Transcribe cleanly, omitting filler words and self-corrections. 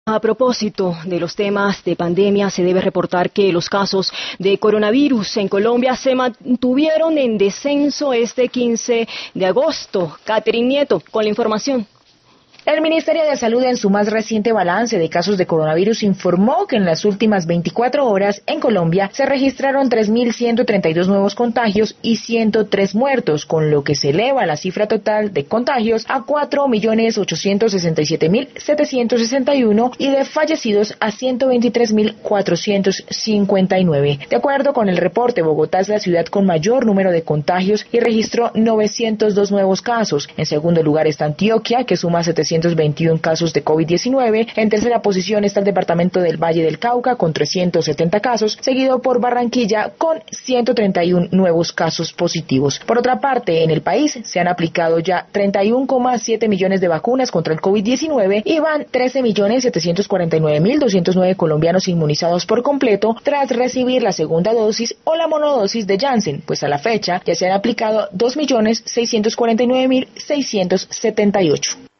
A propósito de los temas de pandemia, se debe reportar que los casos de coronavirus en Colombia se mantuvieron en descenso este 15 de agosto. Catherine Nieto, con la información. El Ministerio de Salud, en su más reciente balance de casos de coronavirus, informó que en las últimas 24 horas en Colombia se registraron 3.132 nuevos contagios y 103 muertos, con lo que se eleva la cifra total de contagios a 4.867.761 y de fallecidos a 123.459. De acuerdo con el reporte, Bogotá es la ciudad con mayor número de contagios y registró 902 nuevos casos. En segundo lugar está Antioquia, que suma 721 casos de COVID-19. En tercera posición está el departamento del Valle del Cauca con 370 casos, seguido por Barranquilla con 131 nuevos casos positivos. Por otra parte, en el país se han aplicado ya 31,7 millones de vacunas contra el COVID-19 y van 13.749.209 colombianos inmunizados por completo tras recibir la segunda dosis o la monodosis de Janssen, pues a la fecha ya se han aplicado 2.649.678.